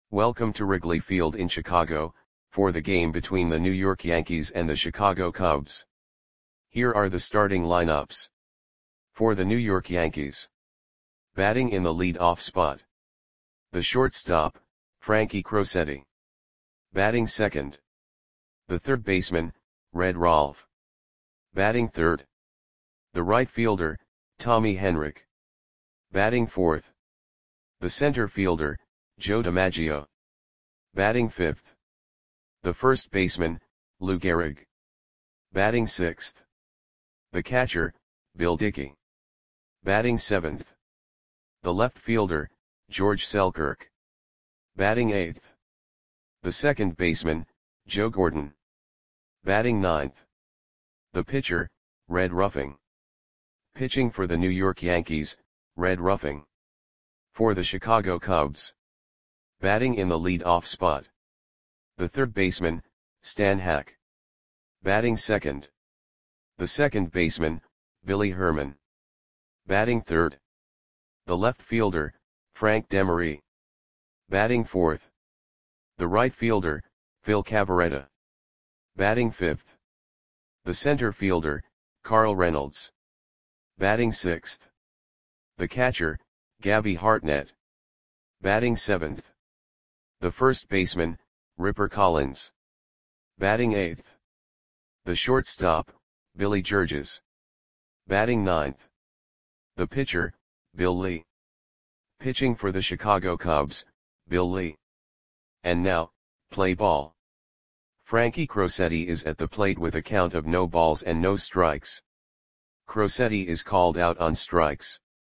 Welcome to Wrigley Field in Chicago, for the game between the New York Yankees and the Chicago Cubs. Here are the starting lineups. For the New York Yankees. Batting in the lead-off spot. The shortstop, Frankie Crosetti. Batting second. The third baseman, Red Rolfe. Batting third. The right fielder, Tommy Henrich. Batting fourth. The center fielder, Joe DiMaggio. Batting fifth. The first baseman, Lou Gehrig. Batting sixth. The catcher, Bill Dickey. Batting seventh. The left fielder, George Selkirk. Batting eighth. The second baseman, Joe Gordon. Batting ninth. The pitcher, Red Ruffing. Pitching for the New York Yankees, Red Ruffing. For the Chicago Cubs. Batting in the lead-off spot. The third baseman, Stan Hack. Batting second. The second baseman, Billy Herman. Batting third. The left fielder, Frank Demery. Batting fourth. The right fielder, Phil Cavarretta. Batting fifth. The center fielder, Carl Reynolds. Batting sixth. The catcher, Gabby Hartnett. Batting seventh. The first baseman, Ripper Collins. Batting eighth. The shortstop, Billy Georges. Batting ninth. The pitcher, Bill Lee. Pitching for the Chicago Cubs, Bill Lee. And now, play ball. Frankie Crosetti is at the plate with a count of no balls and no strikes. Crosetti is called out on strikes.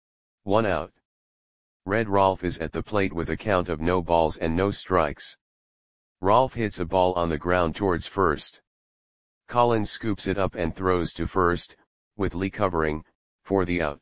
1 out. Red Rolfe is at the plate with a count of no balls and no strikes. Rolfe hits a ball on the ground towards first. Collins scoops it up and throws to first, with Lee covering, for the out.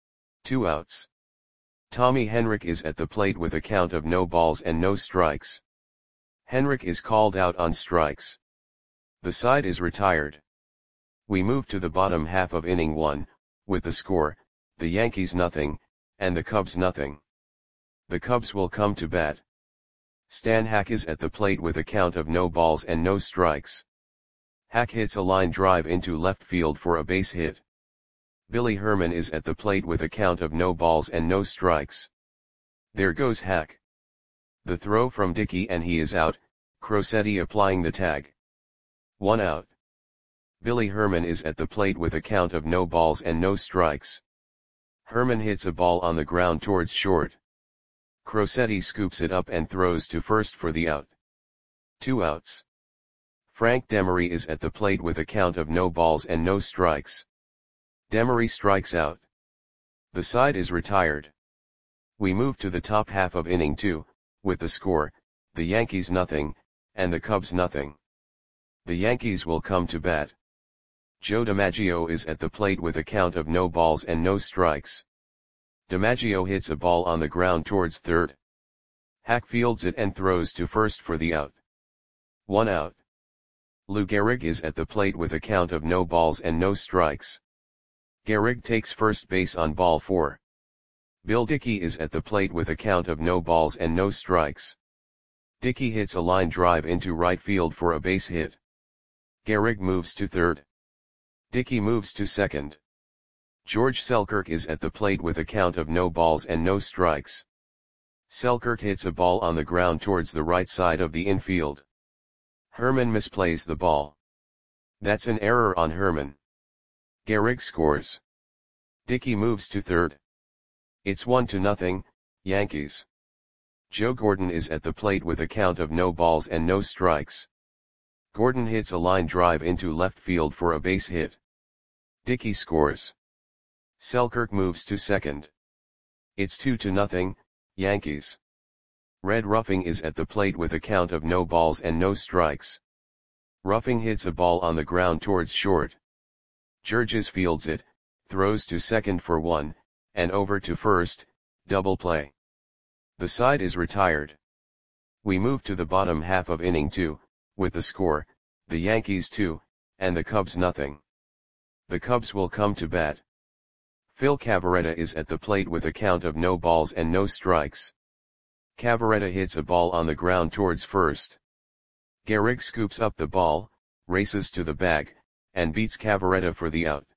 2 outs. Tommy Henrich is at the plate with a count of no balls and no strikes. Henrich is called out on strikes. The side is retired. We move to the bottom half of inning 1, with the score, the Yankees nothing, and the Cubs nothing. The Cubs will come to bat. Stan Hack is at the plate with a count of no balls and no strikes. Hack hits a line drive into left field for a base hit. Billy Herman is at the plate with a count of no balls and no strikes. There goes Hack. The throw from Dickey and he is out, Crosetti applying the tag. 1 out. Billy Herman is at the plate with a count of no balls and no strikes. Herman hits a ball on the ground towards short. Crosetti scoops it up and throws to first for the out. 2 outs. Frank Demery is at the plate with a count of no balls and no strikes. Demery strikes out. The side is retired. We move to the top half of inning 2, with the score, the Yankees nothing, and the Cubs nothing. The Yankees will come to bat. Joe DiMaggio is at the plate with a count of no balls and no strikes. DiMaggio hits a ball on the ground towards third. Hack fields it and throws to first for the out. 1 out. Lou Gehrig is at the plate with a count of no balls and no strikes. Gehrig takes first base on ball 4. Bill Dickey is at the plate with a count of no balls and no strikes. Dickey hits a line drive into right field for a base hit. Gehrig moves to third. Dickey moves to second. George Selkirk is at the plate with a count of no balls and no strikes. Selkirk hits a ball on the ground towards the right side of the infield. Herman misplays the ball. That's an error on Herman. Gehrig scores. Dickey moves to third. It's 1-0, Yankees. Joe Gordon is at the plate with a count of no balls and no strikes. Gordon hits a line drive into left field for a base hit. Dickey scores. Selkirk moves to second. It's 2-0, Yankees. Red Ruffing is at the plate with a count of no balls and no strikes. Ruffing hits a ball on the ground towards short. Georges fields it, throws to second for 1, and over to first, double play. The side is retired. We move to the bottom half of inning 2, with the score, the Yankees 2, and the Cubs nothing. The Cubs will come to bat. Phil Cavarretta is at the plate with a count of no balls and no strikes. Cavaretta hits a ball on the ground towards first. Gehrig scoops up the ball, races to the bag, and beats Cavaretta for the out.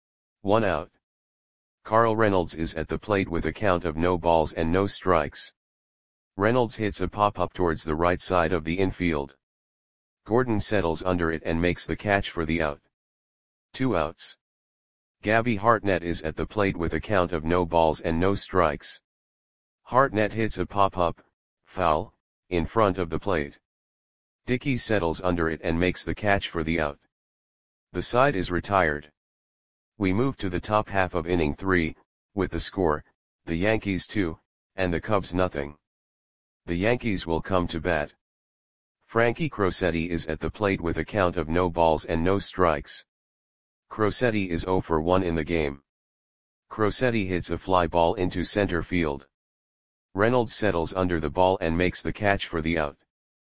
1 out. Carl Reynolds is at the plate with a count of no balls and no strikes. Reynolds hits a pop-up towards the right side of the infield. Gordon settles under it and makes the catch for the out. 2 outs. Gabby Hartnett is at the plate with a count of no balls and no strikes. Hartnett hits a pop-up, foul, in front of the plate. Dickey settles under it and makes the catch for the out. The side is retired. We move to the top half of inning 3, with the score, the Yankees 2, and the Cubs nothing. The Yankees will come to bat. Frankie Crosetti is at the plate with a count of no balls and no strikes. Crosetti is 0 for 1 in the game. Crosetti hits a fly ball into center field. Reynolds settles under the ball and makes the catch for the out.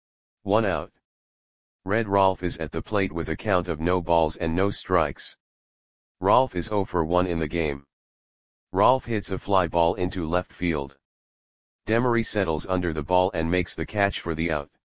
1 out. Red Rolfe is at the plate with a count of no balls and no strikes. Rolfe is 0 for 1 in the game. Rolfe hits a fly ball into left field. Demery settles under the ball and makes the catch for the out.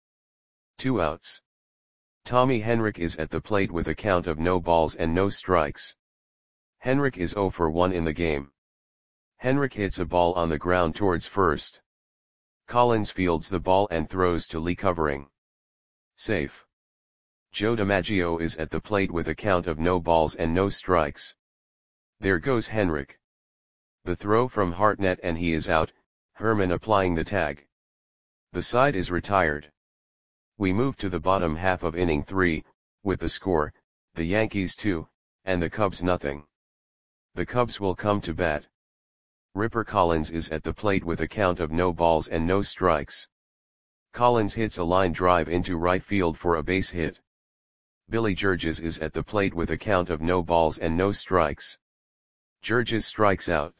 2 outs. Tommy Henrich is at the plate with a count of no balls and no strikes. Henrich is 0 for 1 in the game. Henrich hits a ball on the ground towards first. Collins fields the ball and throws to Lee covering. Safe. Joe DiMaggio is at the plate with a count of no balls and no strikes. There goes Henrich. The throw from Hartnett and he is out, Herman applying the tag. The side is retired. We move to the bottom half of inning 3, with the score, the Yankees 2, and the Cubs nothing. The Cubs will come to bat. Ripper Collins is at the plate with a count of no balls and no strikes. Collins hits a line drive into right field for a base hit. Billy Georges is at the plate with a count of no balls and no strikes. Georges strikes out.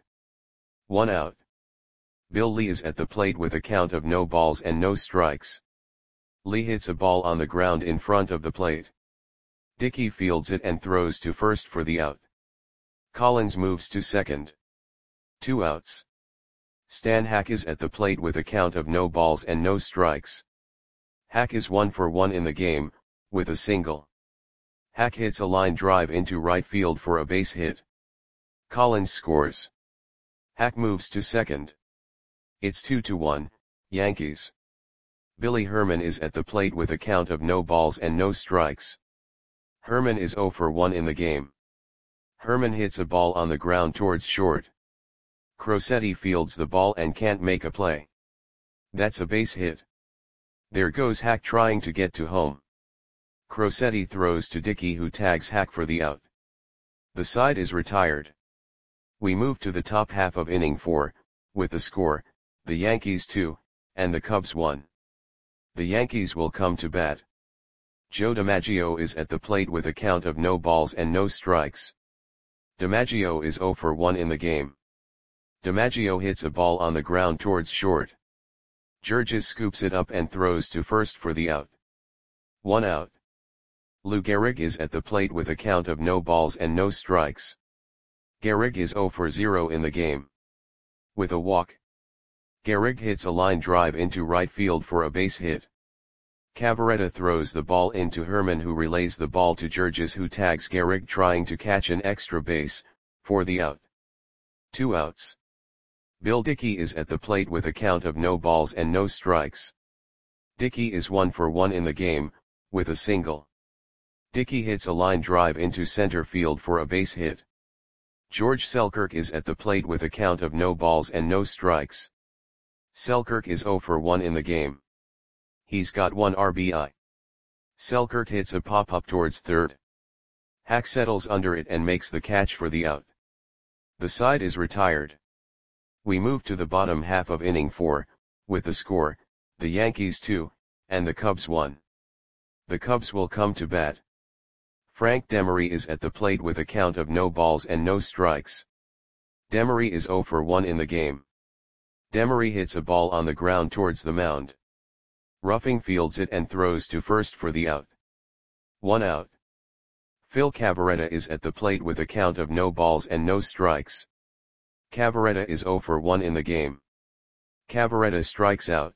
1 out. Bill Lee is at the plate with a count of no balls and no strikes. Lee hits a ball on the ground in front of the plate. Dickey fields it and throws to first for the out. Collins moves to second. 2 outs. Stan Hack is at the plate with a count of no balls and no strikes. Hack is 1 for 1 in the game, with a single. Hack hits a line drive into right field for a base hit. Collins scores. Hack moves to second. It's 2-1, Yankees. Billy Herman is at the plate with a count of no balls and no strikes. Herman is 0 for 1 in the game. Herman hits a ball on the ground towards short. Crosetti fields the ball and can't make a play. That's a base hit. There goes Hack trying to get to home. Crosetti throws to Dickey who tags Hack for the out. The side is retired. We move to the top half of inning 4, with the score, the Yankees 2, and the Cubs 1. The Yankees will come to bat. Joe DiMaggio is at the plate with a count of no balls and no strikes. DiMaggio is 0 for 1 in the game. DiMaggio hits a ball on the ground towards short. Georges scoops it up and throws to first for the out. 1 out. Lou Gehrig is at the plate with a count of no balls and no strikes. Gehrig is 0 for 0 in the game. With a walk. Gehrig hits a line drive into right field for a base hit. Cavaretta throws the ball into Herman who relays the ball to Georges who tags Gehrig trying to catch an extra base, for the out. 2 outs. Bill Dickey is at the plate with a count of no balls and no strikes. Dickey is 1 for 1 in the game, with a single. Dickey hits a line drive into center field for a base hit. George Selkirk is at the plate with a count of no balls and no strikes. Selkirk is 0 for 1 in the game. He's got 1 RBI. Selkirk hits a pop-up towards third. Hack settles under it and makes the catch for the out. The side is retired. We move to the bottom half of inning 4, with the score, the Yankees 2, and the Cubs 1. The Cubs will come to bat. Frank Demery is at the plate with a count of no balls and no strikes. Demery is 0 for 1 in the game. Demery hits a ball on the ground towards the mound. Ruffing fields it and throws to first for the out. 1 out. Phil Cavaretta is at the plate with a count of no balls and no strikes. Cavaretta is 0 for 1 in the game. Cavaretta strikes out.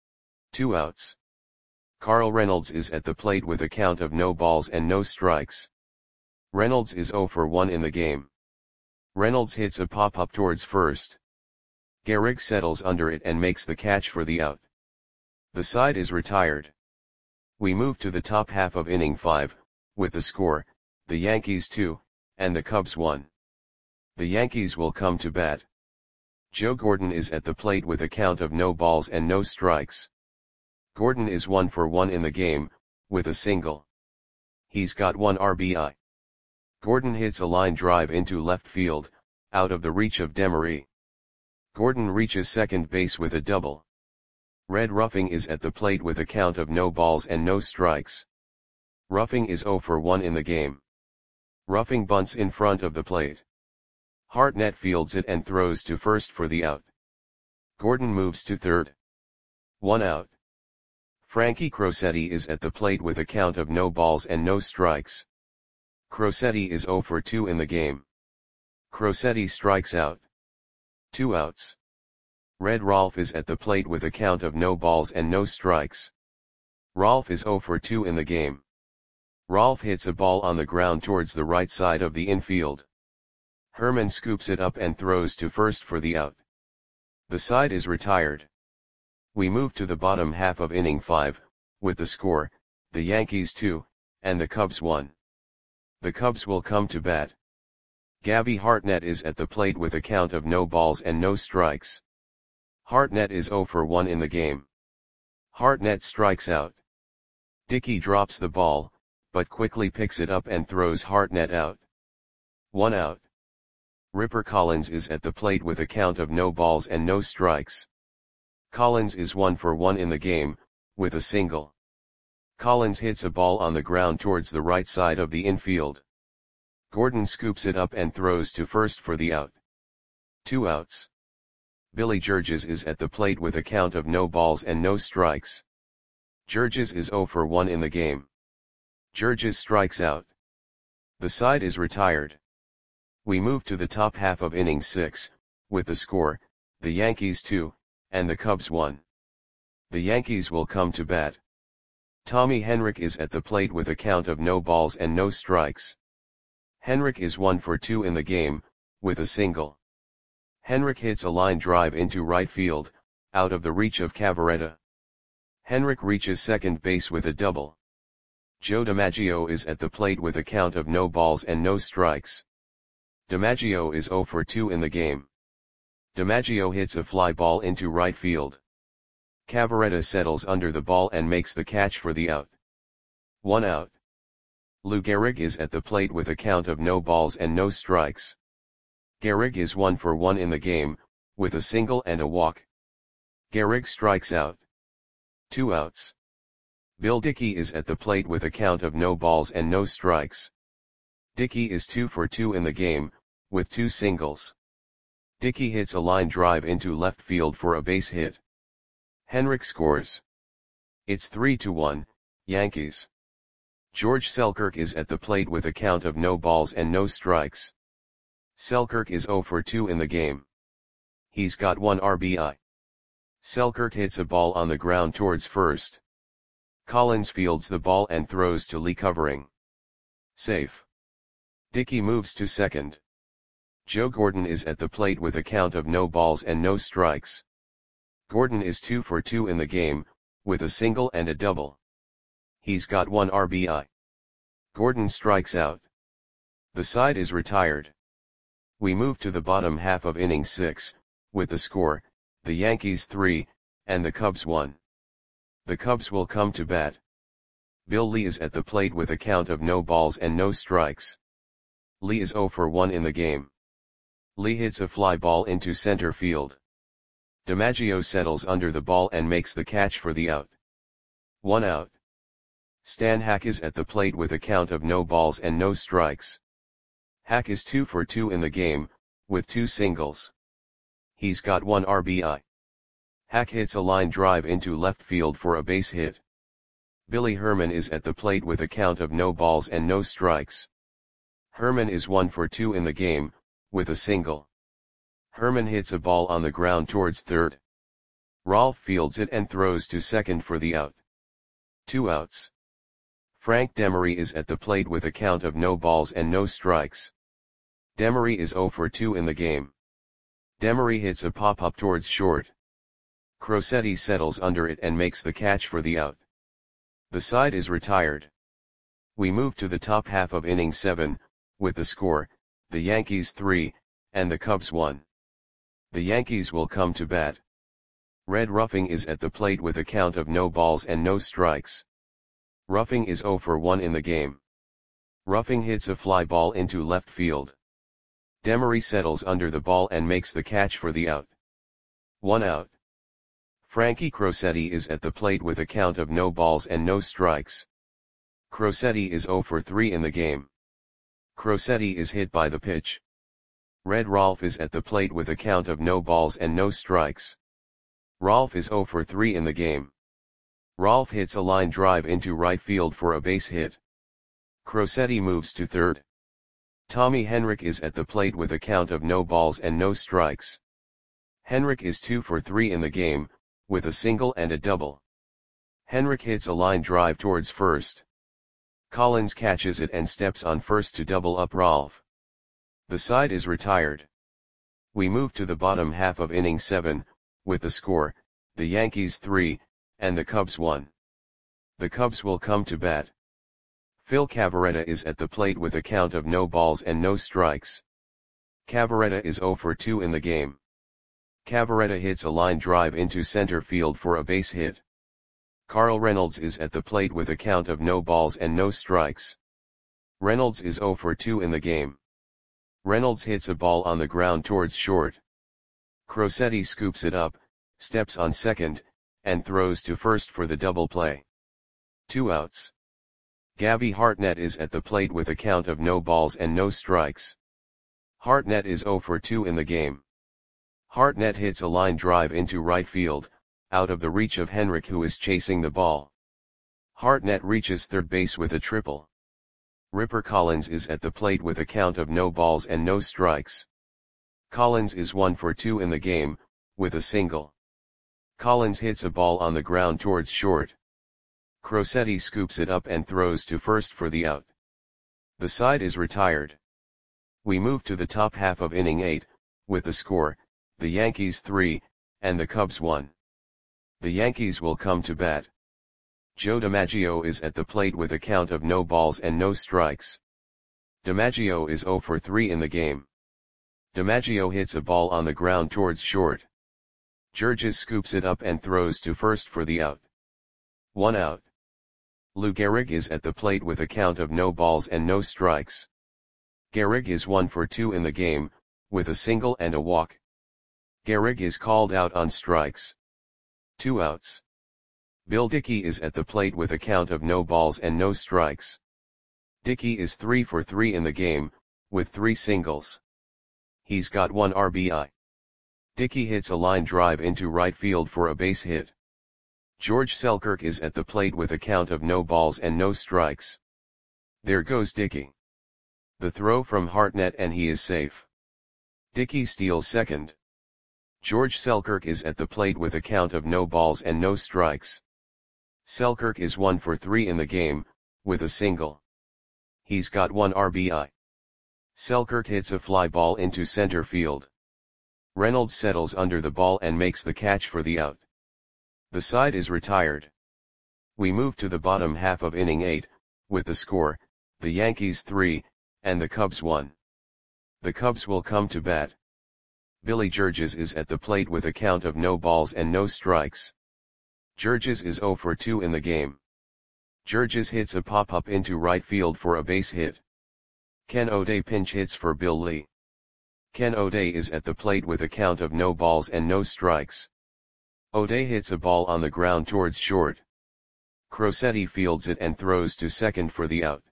2 outs. Carl Reynolds is at the plate with a count of no balls and no strikes. Reynolds is 0 for 1 in the game. Reynolds hits a pop-up towards first. Gehrig settles under it and makes the catch for the out. The side is retired. We move to the top half of inning 5, with the score, the Yankees 2, and the Cubs 1. The Yankees will come to bat. Joe Gordon is at the plate with a count of no balls and no strikes. Gordon is 1 for 1 in the game, with a single. He's got 1 RBI. Gordon hits a line drive into left field, out of the reach of Demery. Gordon reaches second base with a double. Red Ruffing is at the plate with a count of no balls and no strikes. Ruffing is 0 for 1 in the game. Ruffing bunts in front of the plate. Hartnett fields it and throws to first for the out. Gordon moves to third. 1 out. Frankie Crosetti is at the plate with a count of no balls and no strikes. Crosetti is 0 for 2 in the game. Crosetti strikes out. 2 outs. Red Rolfe is at the plate with a count of no balls and no strikes. Rolfe is 0 for 2 in the game. Rolfe hits a ball on the ground towards the right side of the infield. Herman scoops it up and throws to first for the out. The side is retired. We move to the bottom half of inning 5, with the score, the Yankees 2, and the Cubs 1. The Cubs will come to bat. Gabby Hartnett is at the plate with a count of no balls and no strikes. Hartnett is 0 for 1 in the game. Hartnett strikes out. Dickey drops the ball, but quickly picks it up and throws Hartnett out. 1 out. Ripper Collins is at the plate with a count of no balls and no strikes. Collins is 1 for 1 in the game, with a single. Collins hits a ball on the ground towards the right side of the infield. Gordon scoops it up and throws to first for the out. 2 outs. Billy Georges is at the plate with a count of no balls and no strikes. Georges is 0 for 1 in the game. Georges strikes out. The side is retired. We move to the top half of inning 6, with the score, the Yankees 2, and the Cubs 1. The Yankees will come to bat. Tommy Henrich is at the plate with a count of no balls and no strikes. Henrich is 1 for 2 in the game, with a single. Henrich hits a line drive into right field, out of the reach of Cavaretta. Henrich reaches second base with a double. Joe DiMaggio is at the plate with a count of no balls and no strikes. DiMaggio is 0 for 2 in the game. DiMaggio hits a fly ball into right field. Cavaretta settles under the ball and makes the catch for the out. 1 out. Lou Gehrig is at the plate with a count of no balls and no strikes. Gehrig is 1 for 1 in the game, with a single and a walk. Gehrig strikes out. 2 outs. Bill Dickey is at the plate with a count of no balls and no strikes. Dickey is 2 for 2 in the game, with 2 singles. Dickey hits a line drive into left field for a base hit. Henrich scores. It's 3-1, Yankees. George Selkirk is at the plate with a count of no balls and no strikes. Selkirk is 0 for 2 in the game. He's got 1 RBI. Selkirk hits a ball on the ground towards first. Collins fields the ball and throws to Lee covering. Safe. Dickey moves to second. Joe Gordon is at the plate with a count of no balls and no strikes. Gordon is 2 for 2 in the game, with a single and a double. He's got 1 RBI. Gordon strikes out. The side is retired. We move to the bottom half of inning 6, with the score, the Yankees 3, and the Cubs 1. The Cubs will come to bat. Bill Lee is at the plate with a count of no balls and no strikes. Lee is 0 for 1 in the game. Lee hits a fly ball into center field. DiMaggio settles under the ball and makes the catch for the out. 1 out. Stan Hack is at the plate with a count of no balls and no strikes. Hack is 2 for 2 in the game, with 2 singles. He's got 1 RBI. Hack hits a line drive into left field for a base hit. Billy Herman is at the plate with a count of no balls and no strikes. Herman is 1 for 2 in the game, with a single. Herman hits a ball on the ground towards third. Rolf fields it and throws to second for the out. 2 outs. Frank Demery is at the plate with a count of no balls and no strikes. Demery is 0 for 2 in the game. Demery hits a pop-up towards short. Crosetti settles under it and makes the catch for the out. The side is retired. We move to the top half of inning 7, with the score, the Yankees 3, and the Cubs 1. The Yankees will come to bat. Red Ruffing is at the plate with a count of no balls and no strikes. Ruffing is 0 for 1 in the game. Ruffing hits a fly ball into left field. Demery settles under the ball and makes the catch for the out. 1 out. Frankie Crosetti is at the plate with a count of no balls and no strikes. Crosetti is 0 for 3 in the game. Crosetti is hit by the pitch. Red Rolf is at the plate with a count of no balls and no strikes. Rolf is 0 for 3 in the game. Rolf hits a line drive into right field for a base hit. Crosetti moves to third. Tommy Henrich is at the plate with a count of no balls and no strikes. Henrich is 2 for 3 in the game, with a single and a double. Henrich hits a line drive towards first. Collins catches it and steps on first to double up Rolf. The side is retired. We move to the bottom half of inning 7, with the score, the Yankees 3, and the Cubs 1. The Cubs will come to bat. Phil Cavarretta is at the plate with a count of no balls and no strikes. Cavarretta is 0 for 2 in the game. Cavarretta hits a line drive into center field for a base hit. Carl Reynolds is at the plate with a count of no balls and no strikes. Reynolds is 0 for 2 in the game. Reynolds hits a ball on the ground towards short. Crosetti scoops it up, steps on second, and throws to first for the double play. 2 outs. Gabby Hartnett is at the plate with a count of no balls and no strikes. Hartnett is 0 for 2 in the game. Hartnett hits a line drive into right field, out of the reach of Henrich, who is chasing the ball. Hartnett reaches third base with a triple. Ripper Collins is at the plate with a count of no balls and no strikes. Collins is 1 for 2 in the game, with a single. Collins hits a ball on the ground towards short. Crosetti scoops it up and throws to first for the out. The side is retired. We move to the top half of inning 8, with the score, the Yankees 3, and the Cubs 1. The Yankees will come to bat. Joe DiMaggio is at the plate with a count of no balls and no strikes. DiMaggio is 0 for 3 in the game. DiMaggio hits a ball on the ground towards short. Georges scoops it up and throws to first for the out. 1 out. Lou Gehrig is at the plate with a count of no balls and no strikes. Gehrig is 1 for 2 in the game, with a single and a walk. Gehrig is called out on strikes. 2 outs. Bill Dickey is at the plate with a count of no balls and no strikes. Dickey is 3 for 3 in the game, with 3 singles. He's got 1 RBI. Dickey hits a line drive into right field for a base hit. George Selkirk is at the plate with a count of no balls and no strikes. There goes Dickey. The throw from Hartnett and he is safe. Dickey steals second. George Selkirk is at the plate with a count of no balls and no strikes. Selkirk is 1 for 3 in the game, with a single. He's got 1 RBI. Selkirk hits a fly ball into center field. Reynolds settles under the ball and makes the catch for the out. The side is retired. We move to the bottom half of inning 8, with the score, the Yankees 3, and the Cubs 1. The Cubs will come to bat. Billy Georges is at the plate with a count of no balls and no strikes. Georges is 0 for 2 in the game. Georges hits a pop-up into right field for a base hit. Ken O'Day pinch hits for Bill Lee. Ken O'Day is at the plate with a count of no balls and no strikes. O'Day hits a ball on the ground towards short. Crosetti fields it and throws to second for the out.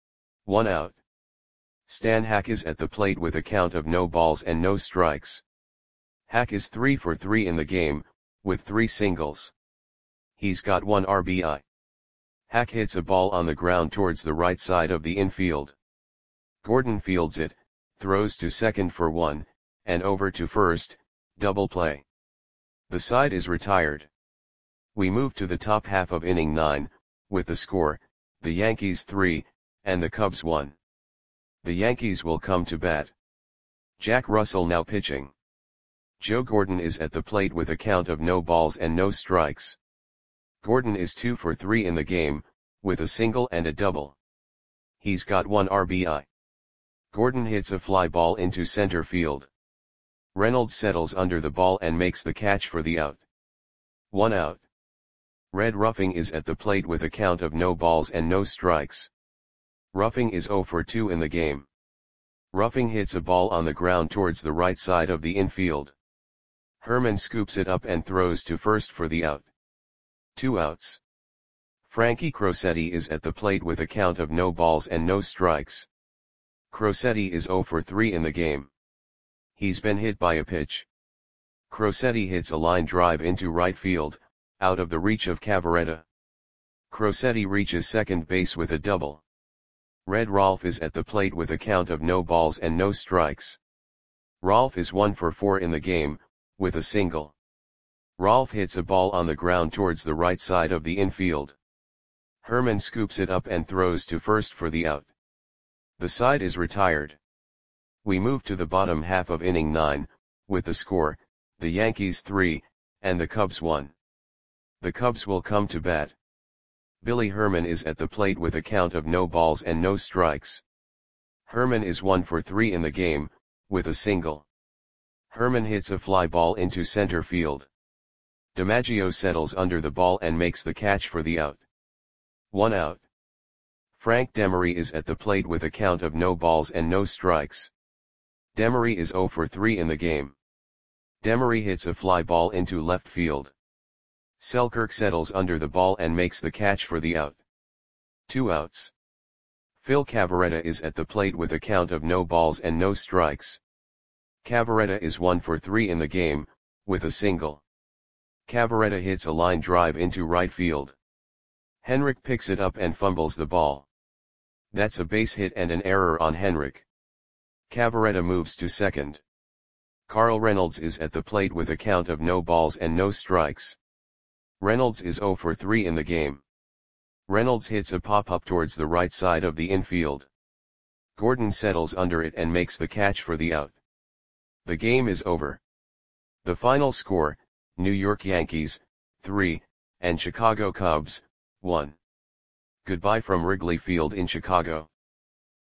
1 out. Stan Hack is at the plate with a count of no balls and no strikes. Hack is 3 for 3 in the game, with 3 singles. He's got 1 RBI. Hack hits a ball on the ground towards the right side of the infield. Gordon fields it, throws to second for 1, and over to first, double play. The side is retired. We move to the top half of inning 9, with the score, the Yankees 3, and the Cubs 1. The Yankees will come to bat. Jack Russell now pitching. Joe Gordon is at the plate with a count of no balls and no strikes. Gordon is 2 for 3 in the game, with a single and a double. He's got 1 RBI. Gordon hits a fly ball into center field. Reynolds settles under the ball and makes the catch for the out. 1 out. Red Ruffing is at the plate with a count of no balls and no strikes. Ruffing is 0 for 2 in the game. Ruffing hits a ball on the ground towards the right side of the infield. Herman scoops it up and throws to first for the out. 2 outs. Frankie Crosetti is at the plate with a count of no balls and no strikes. Crosetti is 0 for 3 in the game. He's been hit by a pitch. Crosetti hits a line drive into right field, out of the reach of Cavaretta. Crosetti reaches second base with a double. Red Rolfe is at the plate with a count of no balls and no strikes. Rolfe is 1 for 4 in the game, with a single. Rolfe hits a ball on the ground towards the right side of the infield. Herman scoops it up and throws to first for the out. The side is retired. We move to the bottom half of inning 9, with the score, the Yankees 3, and the Cubs 1. The Cubs will come to bat. Billy Herman is at the plate with a count of no balls and no strikes. Herman is 1 for 3 in the game, with a single. Herman hits a fly ball into center field. DiMaggio settles under the ball and makes the catch for the out. 1 out. Frank Demery is at the plate with a count of no balls and no strikes. Demery is 0 for 3 in the game. Demery hits a fly ball into left field. Selkirk settles under the ball and makes the catch for the out. 2 outs. Phil Cavaretta is at the plate with a count of no balls and no strikes. Cavaretta is 1 for 3 in the game, with a single. Cavaretta hits a line drive into right field. Henrik picks it up and fumbles the ball. That's a base hit and an error on Henrik. Cavaretta moves to second. Carl Reynolds is at the plate with a count of no balls and no strikes. Reynolds is 0 for 3 in the game. Reynolds hits a pop-up towards the right side of the infield. Gordon settles under it and makes the catch for the out. The game is over. The final score, New York Yankees, 3, and Chicago Cubs, 1. Goodbye from Wrigley Field in Chicago.